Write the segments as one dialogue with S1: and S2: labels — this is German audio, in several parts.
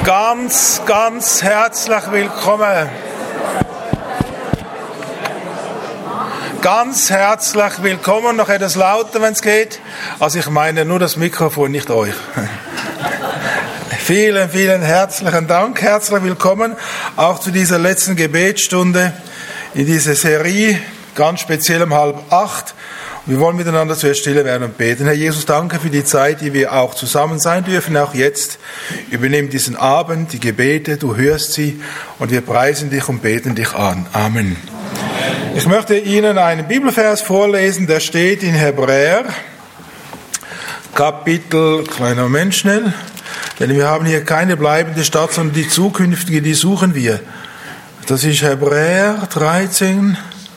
S1: Ganz herzlich willkommen. Ganz herzlich willkommen. Noch etwas lauter, wenn es geht. Also ich meine nur das Mikrofon, nicht euch. Vielen herzlichen Dank. Herzlich willkommen auch zu dieser letzten Gebetsstunde in dieser Serie, ganz speziell um 7:30. Wir wollen miteinander zuerst stille werden und beten. Herr Jesus, danke für die Zeit, die wir auch zusammen sein dürfen, auch jetzt. Übernimm diesen Abend, die Gebete, du hörst sie und wir preisen dich und beten dich an. Amen. Ich möchte Ihnen einen Bibelvers vorlesen, der steht in Hebräer, Kapitel, kleiner Moment schnell, denn wir haben hier keine bleibende Stadt, sondern die zukünftige, die suchen wir. Das ist Hebräer 13,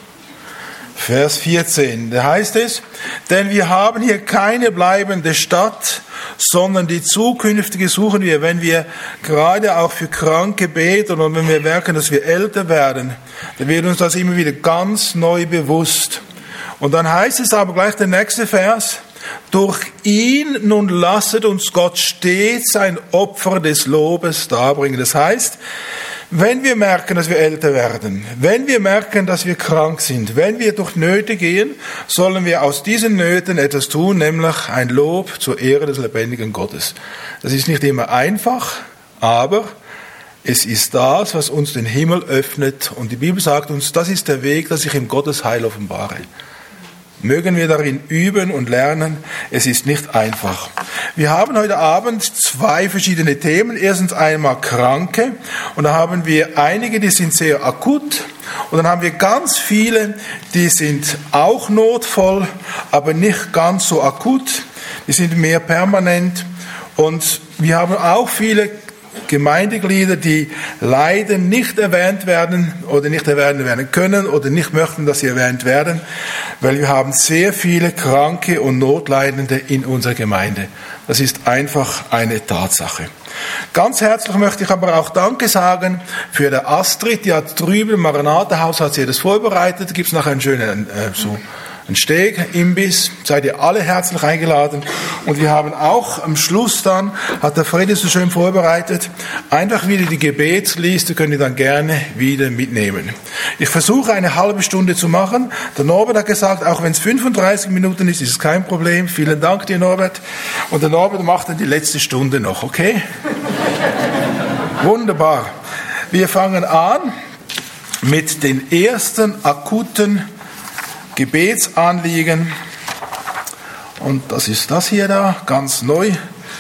S1: Vers 14, da heißt es, denn wir haben hier keine bleibende Stadt, sondern die zukünftige suchen wir. Wenn wir gerade auch für Kranke beten und wenn wir merken, dass wir älter werden, dann wird uns das immer wieder ganz neu bewusst. Und dann heißt es aber gleich der nächste Vers, durch ihn nun lasset uns Gott stets ein Opfer des Lobes darbringen. Das heißt, wenn wir merken, dass wir älter werden, wenn wir merken, dass wir krank sind, wenn wir durch Nöte gehen, sollen wir aus diesen Nöten etwas tun, nämlich ein Lob zur Ehre des lebendigen Gottes. Das ist nicht immer einfach, aber es ist das, was uns den Himmel öffnet. Und die Bibel sagt uns, das ist der Weg, dass ich im Gottes Heil offenbare. Mögen wir darin üben und lernen. Es ist nicht einfach. Wir haben heute Abend zwei verschiedene Themen. Erstens einmal Kranke. Und da haben wir einige, die sind sehr akut. Und dann haben wir ganz viele, die sind auch notvoll, aber nicht ganz so akut. Die sind mehr permanent. Und wir haben auch viele Gemeindeglieder, die leider nicht erwähnt werden oder nicht erwähnt werden können oder nicht möchten, dass sie erwähnt werden, weil wir haben sehr viele Kranke und Notleidende in unserer Gemeinde. Das ist einfach eine Tatsache. Ganz herzlich möchte ich aber auch Danke sagen für der Astrid, die hat drüben im Maranatha-Haus, hat sie das vorbereitet, da gibt es nachher einen schönen ein Steg, Imbiss, seid ihr alle herzlich eingeladen. Und wir haben auch am Schluss dann, hat der Freddy so schön vorbereitet, einfach wieder die Gebetsliste, könnt ihr dann gerne wieder mitnehmen. Ich versuche eine halbe Stunde zu machen. Der Norbert hat gesagt, auch wenn es 35 Minuten ist, ist es kein Problem. Vielen Dank dir, Norbert. Und der Norbert macht dann die letzte Stunde noch, okay? Wunderbar. Wir fangen an mit den ersten akuten Gebetsanliegen. Und das ist das hier da, ganz neu.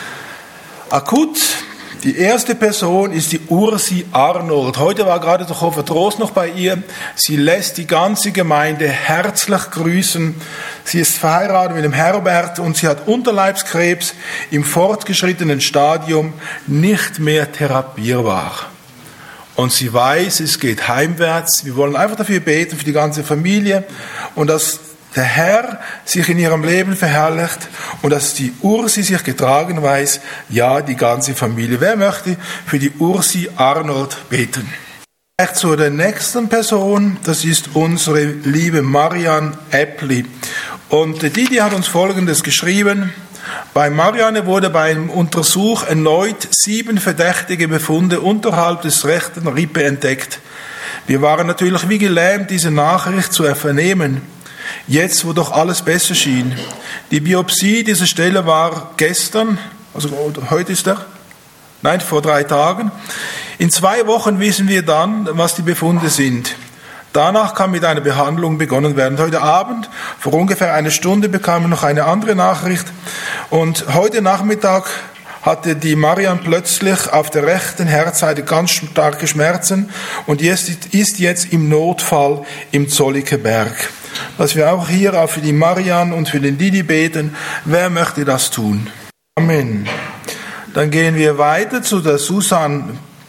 S1: Akut. Die erste Person ist die Ursi Arnold. Heute war gerade der Hofer Trost noch bei ihr. Sie lässt die ganze Gemeinde herzlich grüßen. Sie ist verheiratet mit dem Herbert und sie hat Unterleibskrebs im fortgeschrittenen Stadium, nicht mehr therapierbar. Und sie weiß, es geht heimwärts. Wir wollen einfach dafür beten, für die ganze Familie. Und dass der Herr sich in ihrem Leben verherrlicht. Und dass die Ursi sich getragen weiß. Ja, die ganze Familie. Wer möchte für die Ursi Arnold beten? Zu der nächsten Person. Das ist unsere liebe Marianne Eppli. Und die hat uns Folgendes geschrieben. Bei Marianne wurde beim Untersuch erneut 7 verdächtige Befunde unterhalb des rechten Rippe entdeckt. Wir waren natürlich wie gelähmt, diese Nachricht zu vernehmen. Jetzt, wo doch alles besser schien. Die Biopsie dieser Stelle war gestern, also heute ist vor 3 Tagen. In 2 Wochen wissen wir dann, was die Befunde sind. Danach kann mit einer Behandlung begonnen werden. Heute Abend, vor ungefähr 1 Stunde, bekamen wir noch eine andere Nachricht. Und heute Nachmittag hatte die Marianne plötzlich auf der rechten Herzseite ganz starke Schmerzen und ist jetzt im Notfall im Zollikerberg. Dass wir auch hier auch für die Marianne und für den Didi beten. Wer möchte das tun? Amen. Dann gehen wir weiter zu der Susanne.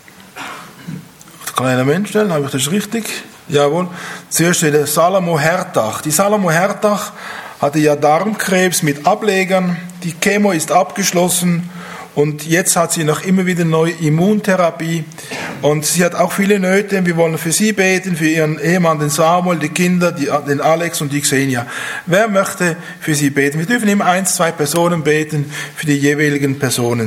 S1: Kleiner Mensch, habe ich das richtig? Jawohl. Zuerst steht der Salomo Hertach. Die Salomo Hertach hatte ja Darmkrebs mit Ablegern. Die Chemo ist abgeschlossen und jetzt hat sie noch immer wieder neue Immuntherapie. Und sie hat auch viele Nöte. Wir wollen für sie beten, für ihren Ehemann, den Samuel, die Kinder, den Alex und die Xenia. Wer möchte für sie beten? Wir dürfen immer 1, 2 Personen beten für die jeweiligen Personen.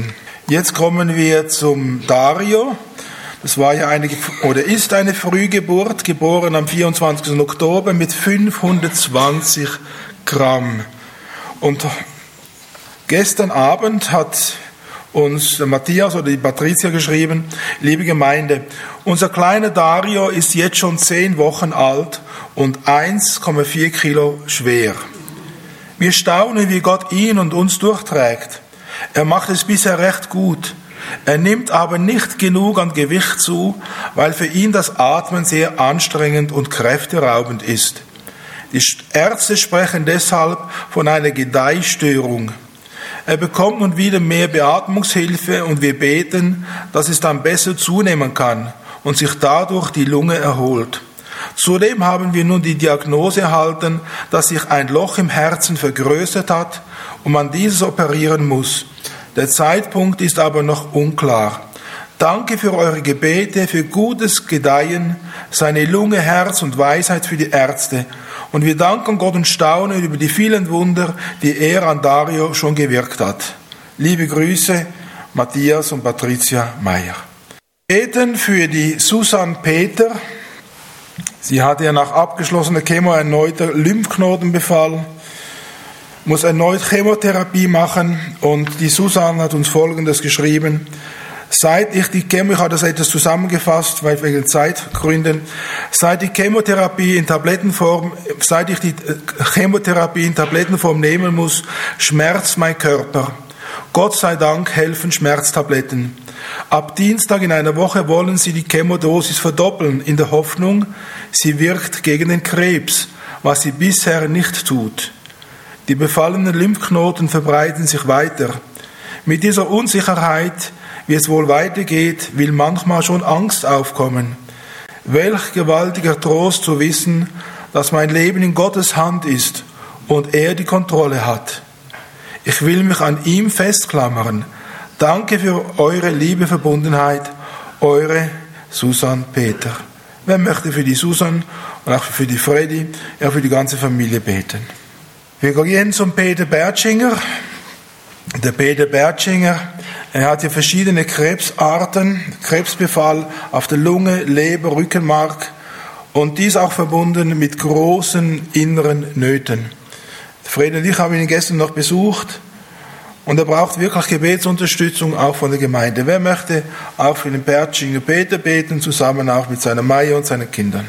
S1: Jetzt kommen wir zum Dario. Das war ja ist eine Frühgeburt, geboren am 24. Oktober mit 520 Gramm. Und gestern Abend hat uns der Matthias oder die Patricia geschrieben: Liebe Gemeinde, unser kleiner Dario ist jetzt schon 10 Wochen alt und 1,4 Kilo schwer. Wir staunen, wie Gott ihn und uns durchträgt. Er macht es bisher recht gut. Er nimmt aber nicht genug an Gewicht zu, weil für ihn das Atmen sehr anstrengend und kräfteraubend ist. Die Ärzte sprechen deshalb von einer Gedeihstörung. Er bekommt nun wieder mehr Beatmungshilfe und wir beten, dass es dann besser zunehmen kann und sich dadurch die Lunge erholt. Zudem haben wir nun die Diagnose erhalten, dass sich ein Loch im Herzen vergrößert hat und man dieses operieren muss. Der Zeitpunkt ist aber noch unklar. Danke für eure Gebete, für gutes Gedeihen, seine Lunge, Herz und Weisheit für die Ärzte. Und wir danken Gott und staunen über die vielen Wunder, die er an Dario schon gewirkt hat. Liebe Grüße, Matthias und Patricia Meyer. Beten für die Susanne Peter. Sie hatte ja nach abgeschlossener Chemo erneuter Lymphknotenbefall, muss erneut Chemotherapie machen und die Susanne hat uns Folgendes geschrieben: Seit ich die Chemo, ich habe das etwas zusammengefasst, weil wegen Zeitgründen, seit ich die Chemotherapie in Tablettenform nehmen muss, schmerzt mein Körper. Gott sei Dank helfen Schmerztabletten. Ab Dienstag in einer Woche wollen sie die Chemodosis verdoppeln, in der Hoffnung, sie wirkt gegen den Krebs, was sie bisher nicht tut. Die befallenen Lymphknoten verbreiten sich weiter. Mit dieser Unsicherheit, wie es wohl weitergeht, will manchmal schon Angst aufkommen. Welch gewaltiger Trost zu wissen, dass mein Leben in Gottes Hand ist und er die Kontrolle hat. Ich will mich an ihm festklammern. Danke für eure liebe Verbundenheit, eure Susanne Peter. Wer möchte für die Susanne und auch für die Freddy, ja für die ganze Familie beten? Wir gehen zum Peter Bertschinger. Der Peter Bertschinger, er hat ja verschiedene Krebsarten, Krebsbefall auf der Lunge, Leber, Rückenmark und dies auch verbunden mit großen inneren Nöten. Fred und ich haben ihn gestern noch besucht und er braucht wirklich Gebetsunterstützung auch von der Gemeinde. Wer möchte auch für den Bertschinger Peter beten, zusammen auch mit seiner Maya und seinen Kindern?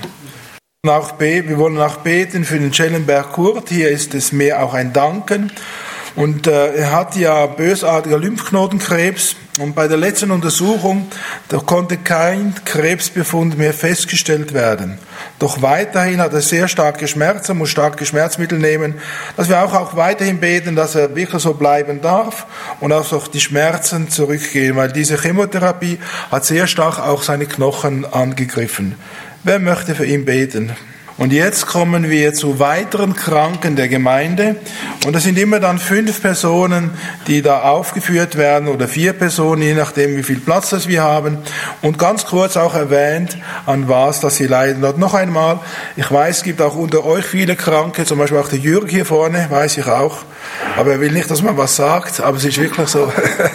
S1: Wir wollen auch beten für den Schellenberg Kurt. Hier ist es mehr auch ein Danken. Und er hat ja bösartiger Lymphknotenkrebs. Und bei der letzten Untersuchung, da konnte kein Krebsbefund mehr festgestellt werden. Doch weiterhin hat er sehr starke Schmerzen, muss starke Schmerzmittel nehmen. Dass wir auch weiterhin beten, dass er wirklich so bleiben darf und auch die Schmerzen zurückgehen. Weil diese Chemotherapie hat sehr stark auch seine Knochen angegriffen. Wer möchte für ihn beten? Und jetzt kommen wir zu weiteren Kranken der Gemeinde. Und das sind immer dann 5 Personen, die da aufgeführt werden, oder 4 Personen, je nachdem, wie viel Platz das wir haben. Und ganz kurz auch erwähnt, an was das sie leiden. Und noch einmal, ich weiß, es gibt auch unter euch viele Kranke, zum Beispiel auch der Jürg hier vorne, weiß ich auch. Aber er will nicht, dass man was sagt, aber es ist wirklich so.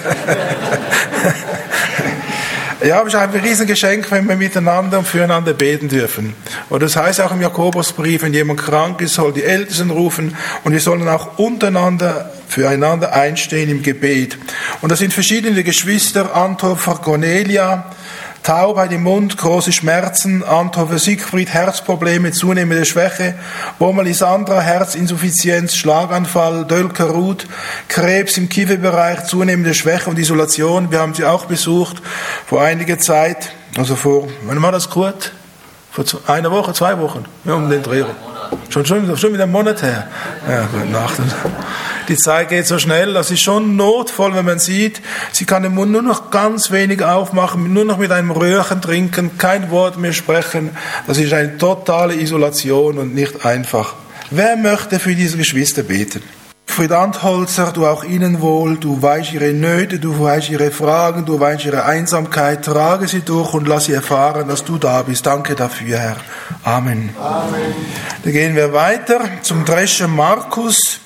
S1: Ja, aber es ist ein Riesengeschenk, wenn wir miteinander und füreinander beten dürfen. Und das heißt auch im Jakobusbrief, wenn jemand krank ist, soll die Ältesten rufen und wir sollen auch untereinander füreinander einstehen im Gebet. Und das sind verschiedene Geschwister: Anthofer Cornelia, Taubheit im Mund, große Schmerzen, Anthofer Siegfried, Herzprobleme, zunehmende Schwäche, Bommerli Sandra, Herzinsuffizienz, Schlaganfall, Dölker Ruth, Krebs im Kieferbereich, zunehmende Schwäche und Isolation. Wir haben sie auch besucht vor einiger Zeit, also wann war das, Kurt? Vor 1 Woche, 2 Wochen? Ja, um den Dreh. Schon wieder einen Monat her. Ja, gute Nacht. Die Zeit geht so schnell, das ist schon notvoll, wenn man sieht, sie kann den Mund nur noch ganz wenig aufmachen, nur noch mit einem Röhrchen trinken, kein Wort mehr sprechen. Das ist eine totale Isolation und nicht einfach. Wer möchte für diese Geschwister beten? Fried Antholzer, du auch ihnen wohl, du weißt ihre Nöte, du weißt ihre Fragen, du weißt ihre Einsamkeit, trage sie durch und lass sie erfahren, dass du da bist. Danke dafür, Herr. Amen. Amen. Dann gehen wir weiter zum Drescher Markus.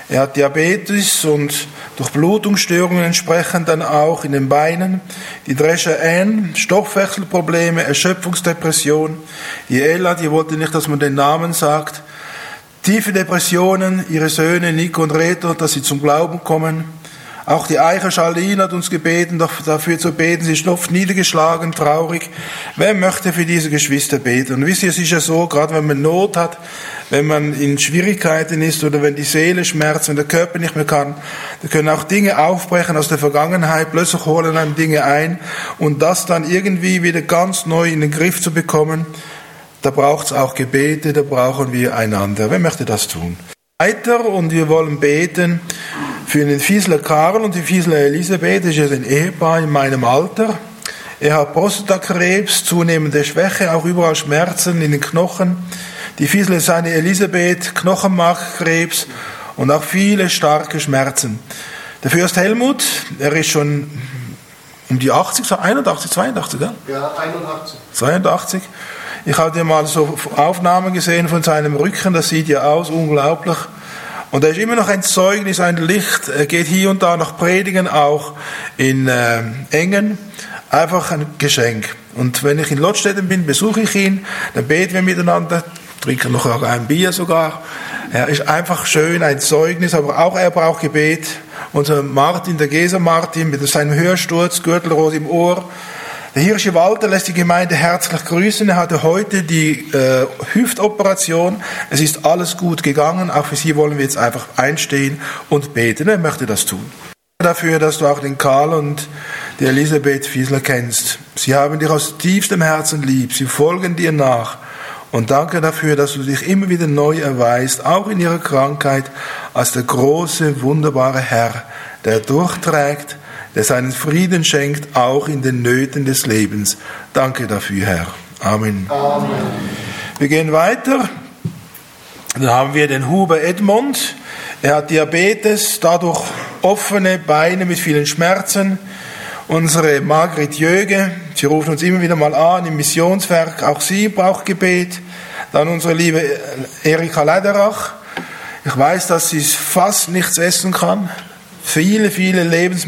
S1: Er hat Diabetes und Durchblutungsstörungen entsprechend dann auch in den Beinen. Die Drescher Ann, Stoffwechselprobleme, Erschöpfungsdepression. Die Ella, die wollte nicht, dass man den Namen sagt. Tiefe Depressionen, ihre Söhne Nico und Reto, dass sie zum Glauben kommen. Auch die Eiche Charlene hat uns gebeten, dafür zu beten. Sie ist oft niedergeschlagen, traurig. Wer möchte für diese Geschwister beten? Und wisst ihr, es ist ja so, gerade wenn man Not hat, wenn man in Schwierigkeiten ist oder wenn die Seele schmerzt, wenn der Körper nicht mehr kann, da können auch Dinge aufbrechen aus der Vergangenheit, plötzlich holen einem Dinge ein und das dann irgendwie wieder ganz neu in den Griff zu bekommen, da braucht es auch Gebete, da brauchen wir einander. Wer möchte das tun? Weiter, und wir wollen beten für den Fiesler Karl und die Fiesler Elisabeth. Das ist ja ein Ehepaar in meinem Alter. Er hat Prostatakrebs, zunehmende Schwäche, auch überall Schmerzen in den Knochen. Die Fiesler seine Elisabeth, Knochenmarkkrebs und auch viele starke Schmerzen. Der Fürst Helmut, er ist schon um die 80, so 81, 82, ja?
S2: Ja, 81.
S1: 82. Ich habe dir mal so Aufnahmen gesehen von seinem Rücken, das sieht ja aus, unglaublich. Und er ist immer noch ein Zeugnis, ein Licht. Er geht hier und da noch predigen, auch in Engen. Einfach ein Geschenk. Und wenn ich in Lottstetten bin, besuche ich ihn, dann beten wir miteinander, trinken noch ein Bier sogar. Er ist einfach schön, ein Zeugnis, aber auch er braucht Gebet. Unser Martin, der Geser Martin, mit seinem Hörsturz, Gürtelrose im Ohr. Der Hirsche Walter lässt die Gemeinde herzlich grüßen. Er hatte heute die Hüftoperation. Es ist alles gut gegangen. Auch für Sie wollen wir jetzt einfach einstehen und beten. Er möchte das tun. Dafür, dass du auch den Karl und die Elisabeth Fiesler kennst. Sie haben dich aus tiefstem Herzen lieb. Sie folgen dir nach. Und danke dafür, dass du dich immer wieder neu erweist, auch in ihrer Krankheit, als der große, wunderbare Herr, der durchträgt, der seinen Frieden schenkt, auch in den Nöten des Lebens. Danke dafür, Herr. Amen.
S2: Amen.
S1: Wir gehen weiter. Dann haben wir den Huber Edmund. Er hat Diabetes, dadurch offene Beine mit vielen Schmerzen. Unsere Margret Jöge, sie rufen uns immer wieder mal an im Missionswerk, auch sie braucht Gebet. Dann unsere liebe Erika Lederach. Ich weiß, dass sie fast nichts essen kann. Viele, viele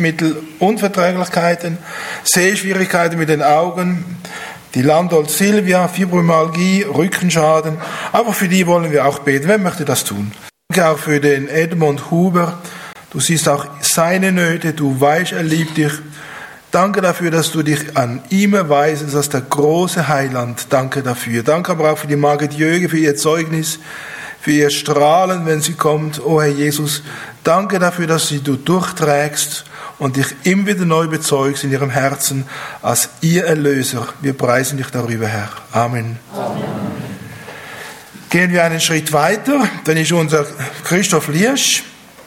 S1: Lebensmittelunverträglichkeiten, Sehschwierigkeiten mit den Augen. Die Landolt Silvia, Fibromyalgie, Rückenschaden. Aber für die wollen wir auch beten. Wer möchte das tun? Danke auch für den Edmund Huber. Du siehst auch seine Nöte, du weißt, er liebt dich. Danke dafür, dass du dich an ihm erweist als der große Heiland. Danke dafür. Danke aber auch für die Margret Jöge, für ihr Zeugnis, für ihr Strahlen, wenn sie kommt. Oh Herr Jesus, danke dafür, dass du durchträgst und dich immer wieder neu bezeugst in ihrem Herzen als ihr Erlöser. Wir preisen dich darüber, Herr. Amen. Amen. Gehen wir einen Schritt weiter. Dann ist unser Christoph Liersch.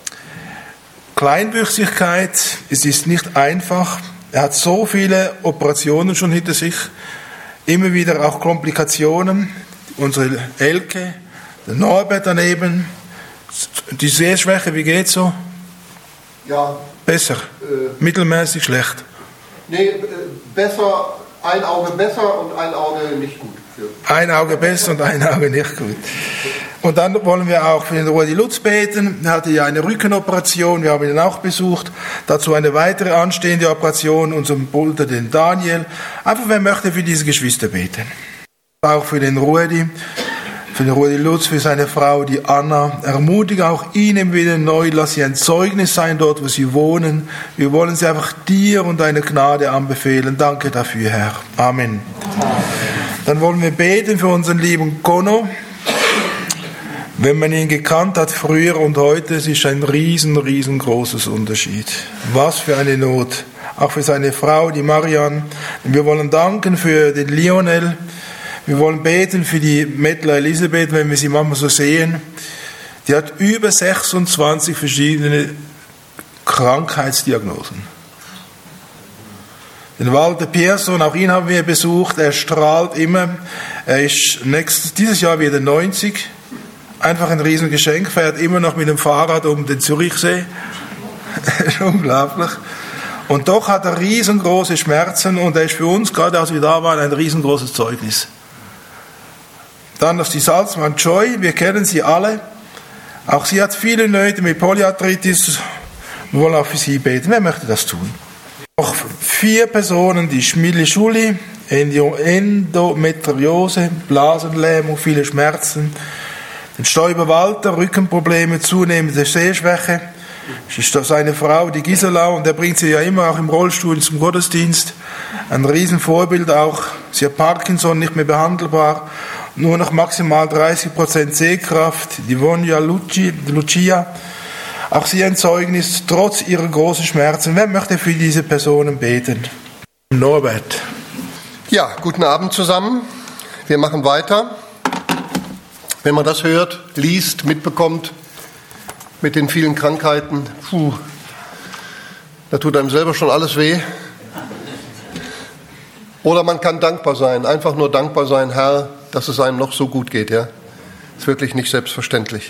S1: Kleinwüchsigkeit, es ist nicht einfach. Er hat so viele Operationen schon hinter sich, immer wieder auch Komplikationen. Unsere Elke, der Norbert daneben, die Sehschwäche, wie geht's so?
S2: Ja.
S1: Besser? Mittelmäßig schlecht?
S2: Nee, besser, ein Auge besser und ein Auge nicht gut. Ja.
S1: Ein Auge besser und ein Auge nicht gut. Und dann wollen wir auch für den Rudi Lutz beten. Er hatte ja eine Rückenoperation, wir haben ihn auch besucht. Dazu eine weitere anstehende Operation, unserem Bruder, den Daniel. Einfach, wer möchte für diese Geschwister beten. Auch für den Rudi Lutz, für seine Frau, die Anna. Ermutige auch ihn wieder neu, lass sie ein Zeugnis sein dort, wo sie wohnen. Wir wollen sie einfach dir und deiner Gnade anbefehlen. Danke dafür, Herr. Amen. Dann wollen wir beten für unseren lieben Kono. Wenn man ihn gekannt hat früher und heute, es ist ein riesengroßes Unterschied. Was für eine Not. Auch für seine Frau, die Marianne. Wir wollen danken für den Lionel. Wir wollen beten für die Mettler Elisabeth, wenn wir sie manchmal so sehen. Die hat über 26 verschiedene Krankheitsdiagnosen. Den Walter Persson, auch ihn haben wir besucht. Er strahlt immer. Er ist dieses Jahr wieder 90. Einfach ein Riesengeschenk, fährt immer noch mit dem Fahrrad um den Zürichsee. Unglaublich. Und doch hat er riesengroße Schmerzen und er ist für uns, gerade als wir da waren, ein riesengroßes Zeugnis. Dann noch die Salzmann Joy, wir kennen sie alle. Auch sie hat viele Nöte mit Polyarthritis. Wir wollen auch für sie beten. Wer möchte das tun? Noch 4 Personen, die Schmille-Schulli, Endometriose, Blasenlähmung, viele Schmerzen. Den Stoiber Walter, Rückenprobleme, zunehmende Sehschwäche. Das ist seine Frau, die Gisela, und er bringt sie ja immer auch im Rollstuhl zum Gottesdienst. Ein Riesenvorbild auch. Sie hat Parkinson, nicht mehr behandelbar. Nur noch maximal 30% Sehkraft. Die Vonja Lucia. Auch sie ein Zeugnis, trotz ihrer großen Schmerzen. Wer möchte für diese Personen beten? Norbert.
S2: Ja, guten Abend zusammen. Wir machen weiter. Wenn man das hört, liest, mitbekommt, mit den vielen Krankheiten, da tut einem selber schon alles weh. Oder man kann dankbar sein, einfach nur dankbar sein, Herr, dass es einem noch so gut geht. Ja, ist wirklich nicht selbstverständlich.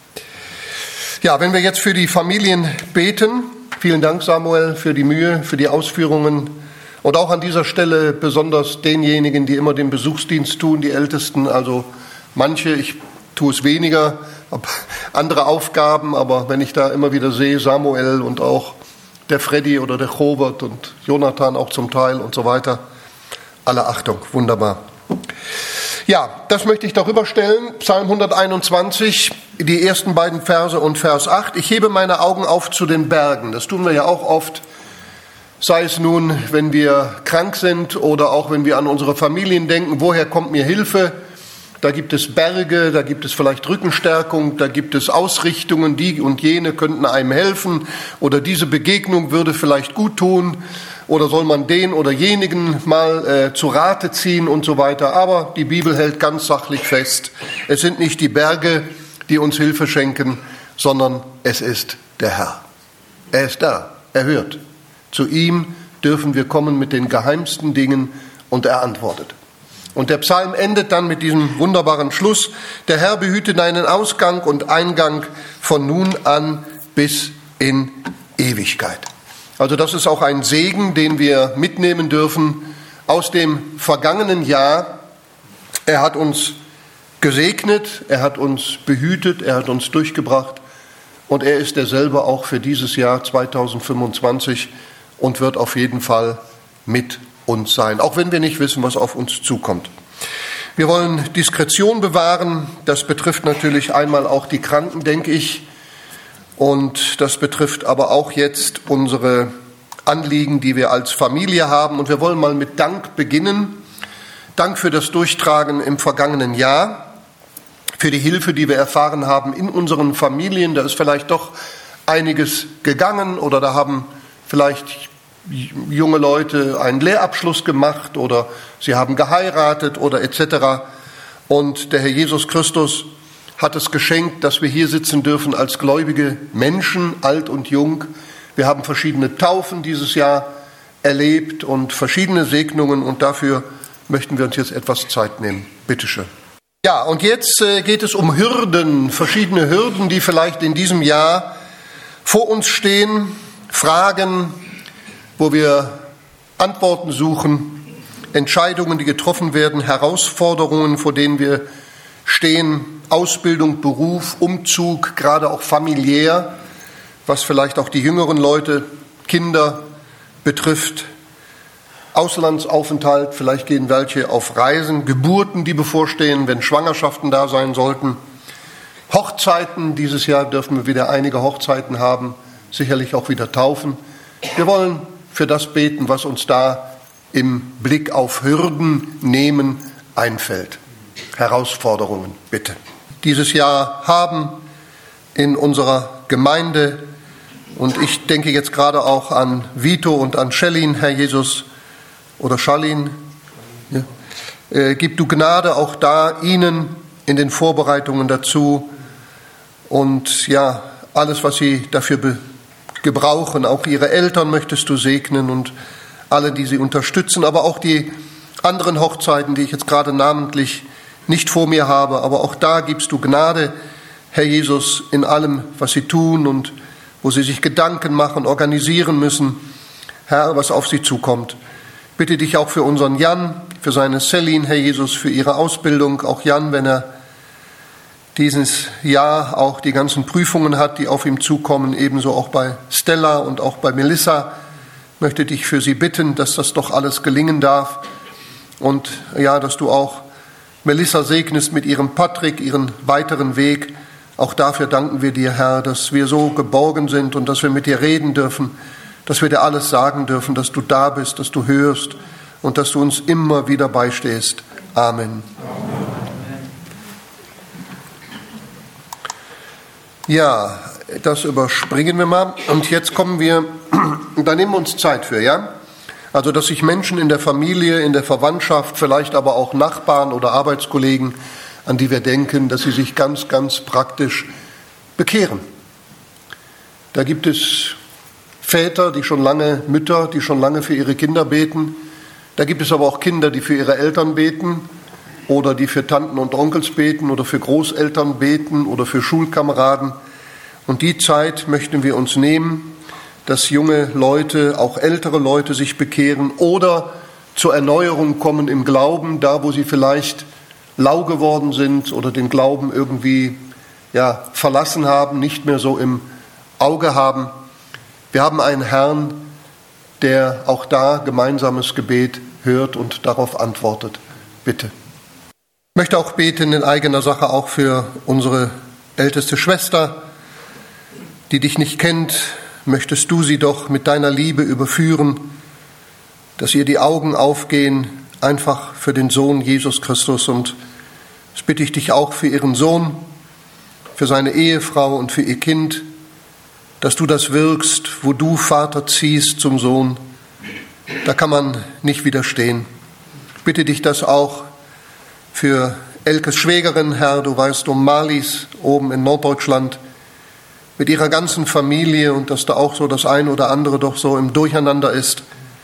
S2: Ja, wenn wir jetzt für die Familien beten, vielen Dank Samuel für die Mühe, für die Ausführungen und auch an dieser Stelle besonders denjenigen, die immer den Besuchsdienst tun, die Ältesten, also manche, ich tue es weniger, habe andere Aufgaben, aber wenn ich da immer wieder sehe, Samuel und auch der Freddy oder der Robert und Jonathan auch zum Teil und so weiter, alle Achtung, wunderbar. Ja, das möchte ich darüber stellen, Psalm 121, die ersten beiden Verse und Vers 8. Ich hebe meine Augen auf zu den Bergen, das tun wir ja auch oft, sei es nun, wenn wir krank sind oder auch wenn wir an unsere Familien denken, woher kommt mir Hilfe? Da gibt es Berge, da gibt es vielleicht Rückenstärkung, da gibt es Ausrichtungen, die und jene könnten einem helfen oder diese Begegnung würde vielleicht gut tun oder soll man den oder jenigen mal zu Rate ziehen und so weiter. Aber die Bibel hält ganz sachlich fest, es sind nicht die Berge, die uns Hilfe schenken, sondern es ist der Herr. Er ist da, er hört. Zu ihm dürfen wir kommen mit den geheimsten Dingen und er antwortet. Und der Psalm endet dann mit diesem wunderbaren Schluss. Der Herr behüte deinen Ausgang und Eingang von nun an bis in Ewigkeit. Also das ist auch ein Segen, den wir mitnehmen dürfen aus dem vergangenen Jahr. Er hat uns gesegnet, er hat uns behütet, er hat uns durchgebracht und er ist derselbe auch für dieses Jahr 2025 und wird auf jeden Fall mit uns sein, auch wenn wir nicht wissen, was auf uns zukommt. Wir wollen Diskretion bewahren, das betrifft natürlich einmal auch die Kranken, denke ich, und das betrifft aber auch jetzt unsere Anliegen, die wir als Familie haben. Und wir wollen mal mit Dank beginnen. Dank für das Durchtragen im vergangenen Jahr, für die Hilfe, die wir erfahren haben in unseren Familien. Da ist vielleicht doch einiges gegangen oder da haben vielleicht junge Leute einen Lehrabschluss gemacht oder sie haben geheiratet oder etc. Und der Herr Jesus Christus hat es geschenkt, dass wir hier sitzen dürfen als gläubige Menschen, alt und jung. Wir haben verschiedene Taufen dieses Jahr erlebt und verschiedene Segnungen und dafür möchten wir uns jetzt etwas Zeit nehmen. Bitte schön. Ja, und jetzt geht es um Hürden, verschiedene Hürden, die vielleicht in diesem Jahr vor uns stehen, Fragen, wo wir Antworten suchen, Entscheidungen, die getroffen werden, Herausforderungen, vor denen wir stehen, Ausbildung, Beruf, Umzug, gerade auch familiär, was vielleicht auch die jüngeren Leute, Kinder betrifft, Auslandsaufenthalt, vielleicht gehen welche auf Reisen, Geburten, die bevorstehen, wenn Schwangerschaften da sein sollten, Hochzeiten, dieses Jahr dürfen wir wieder einige Hochzeiten haben, sicherlich auch wieder Taufen. Wir wollen für das beten, was uns da im Blick auf Hürden nehmen einfällt. Herausforderungen, bitte. Dieses Jahr haben in unserer Gemeinde, und ich denke jetzt gerade auch an Vito und an Schellin, Herr Jesus, oder Schallin, ja, gib du Gnade auch da ihnen in den Vorbereitungen dazu und ja, alles, was sie dafür gebrauchen, auch ihre Eltern möchtest du segnen und alle, die sie unterstützen, aber auch die anderen Hochzeiten, die ich jetzt gerade namentlich nicht vor mir habe, aber auch da gibst du Gnade, Herr Jesus, in allem, was sie tun und wo sie sich Gedanken machen, organisieren müssen, Herr, was auf sie zukommt. Bitte dich auch für unseren Jan, für seine Céline, Herr Jesus, für ihre Ausbildung, auch Jan, wenn er dieses Jahr auch die ganzen Prüfungen hat, die auf ihm zukommen, ebenso auch bei Stella und auch bei Melissa. Ich möchte dich für sie bitten, dass das doch alles gelingen darf und ja, dass du auch Melissa segnest mit ihrem Patrick, ihren weiteren Weg. Auch dafür danken wir dir, Herr, dass wir so geborgen sind und dass wir mit dir reden dürfen, dass wir dir alles sagen dürfen, dass du da bist, dass du hörst und dass du uns immer wieder beistehst. Amen. Ja, das überspringen wir mal. Und jetzt kommen wir, da nehmen wir uns Zeit für, ja? Also, dass sich Menschen in der Familie, in der Verwandtschaft, vielleicht aber auch Nachbarn oder Arbeitskollegen, an die wir denken, dass sie sich ganz, ganz praktisch bekehren. Da gibt es Väter, Mütter, die schon lange für ihre Kinder beten. Da gibt es aber auch Kinder, die für ihre Eltern beten oder die für Tanten und Onkels beten oder für Großeltern beten oder für Schulkameraden. Und die Zeit möchten wir uns nehmen, dass junge Leute, auch ältere Leute sich bekehren oder zur Erneuerung kommen im Glauben, da wo sie vielleicht lau geworden sind oder den Glauben irgendwie verlassen haben, nicht mehr so im Auge haben. Wir haben einen Herrn, der auch da gemeinsames Gebet hört und darauf antwortet. Bitte. Ich möchte auch beten in eigener Sache auch für unsere älteste Schwester, die dich nicht kennt. Möchtest du sie doch mit deiner Liebe überführen, dass ihr die Augen aufgehen, einfach für den Sohn Jesus Christus. Und das bitte ich dich auch für ihren Sohn, für seine Ehefrau und für ihr Kind, dass du das wirkst, wo du Vater ziehst zum Sohn. Da kann man nicht widerstehen. Ich bitte dich das auch für Elkes Schwägerin, Herr, du weißt um Marlies oben in Norddeutschland, mit ihrer ganzen Familie und dass da auch so das eine oder andere doch so im Durcheinander ist.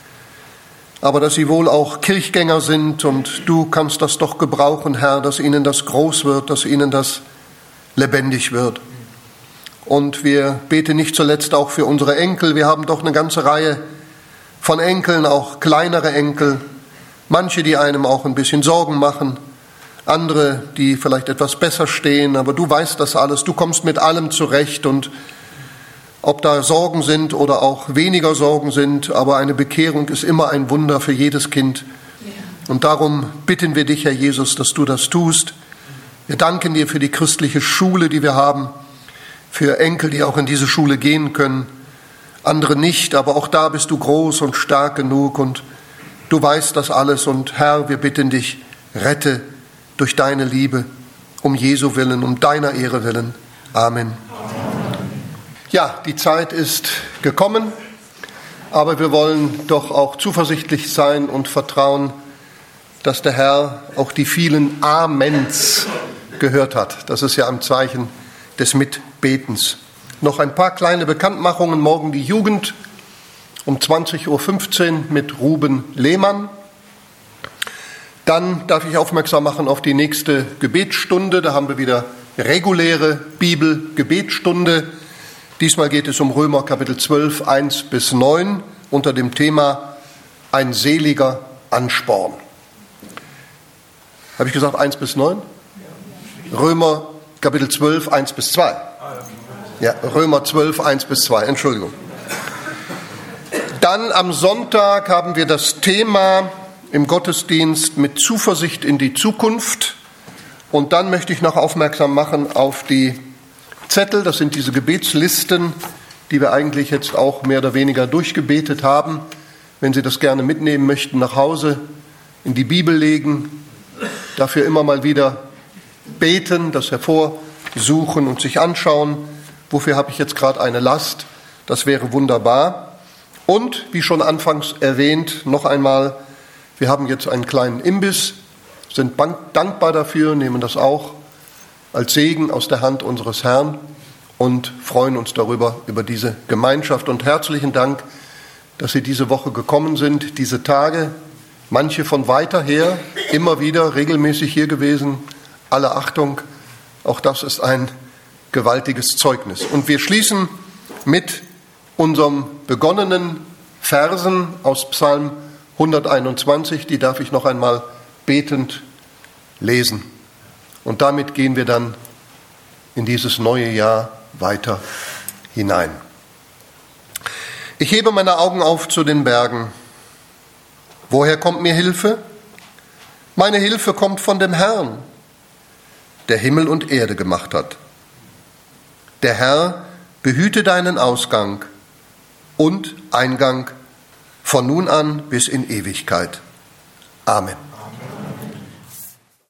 S2: Aber dass sie wohl auch Kirchgänger sind und du kannst das doch gebrauchen, Herr, dass ihnen das groß wird, dass ihnen das lebendig wird. Und wir beten nicht zuletzt auch für unsere Enkel. Wir haben doch eine ganze Reihe von Enkeln, auch kleinere Enkel. Manche, die einem auch ein bisschen Sorgen machen. Andere, die vielleicht etwas besser stehen, aber du weißt das alles, du kommst mit allem zurecht und ob da Sorgen sind oder auch weniger Sorgen sind, aber eine Bekehrung ist immer ein Wunder für jedes Kind. Und darum bitten wir dich, Herr Jesus, dass du das tust. Wir danken dir für die christliche Schule, die wir haben, für Enkel, die auch in diese Schule gehen können, andere nicht, aber auch da bist du groß und stark genug und du weißt das alles und Herr, wir bitten dich, rette durch deine Liebe, um Jesu willen, um deiner Ehre willen. Amen. Ja, die Zeit ist gekommen, aber wir wollen doch auch zuversichtlich sein und vertrauen, dass der Herr auch die vielen Amens gehört hat. Das ist ja ein Zeichen des Mitbetens. Noch ein paar kleine Bekanntmachungen. Morgen die Jugend um 20.15 Uhr mit Ruben Lehmann. Dann darf ich aufmerksam machen auf die nächste Gebetsstunde. Da haben wir wieder reguläre Bibel-Gebetsstunde. Diesmal geht es um Römer Kapitel 12, 1-9 unter dem Thema ein seliger Ansporn. Habe ich gesagt 1-9? Römer Kapitel 12, 1-2. Ja, Römer 12, 1-2, Entschuldigung. Dann am Sonntag haben wir das Thema im Gottesdienst mit Zuversicht in die Zukunft. Und dann möchte ich noch aufmerksam machen auf die Zettel. Das sind diese Gebetslisten, die wir eigentlich jetzt auch mehr oder weniger durchgebetet haben. Wenn Sie das gerne mitnehmen möchten nach Hause, in die Bibel legen, dafür immer mal wieder beten, das hervorsuchen und sich anschauen. Wofür habe ich jetzt gerade eine Last? Das wäre wunderbar. Und, wie schon anfangs erwähnt, noch einmal, wir haben jetzt einen kleinen Imbiss, sind dankbar dafür, nehmen das auch als Segen aus der Hand unseres Herrn und freuen uns darüber, über diese Gemeinschaft. Und herzlichen Dank, dass Sie diese Woche gekommen sind, diese Tage, manche von weiter her, immer wieder regelmäßig hier gewesen. Alle Achtung, auch das ist ein gewaltiges Zeugnis. Und wir schließen mit unserem begonnenen Versen aus Psalm 121, die darf ich noch einmal betend lesen. Und damit gehen wir dann in dieses neue Jahr weiter hinein. Ich hebe meine Augen auf zu den Bergen. Woher kommt mir Hilfe? Meine Hilfe kommt von dem Herrn, der Himmel und Erde gemacht hat. Der Herr behüte deinen Ausgang und Eingang von nun an bis in Ewigkeit. Amen.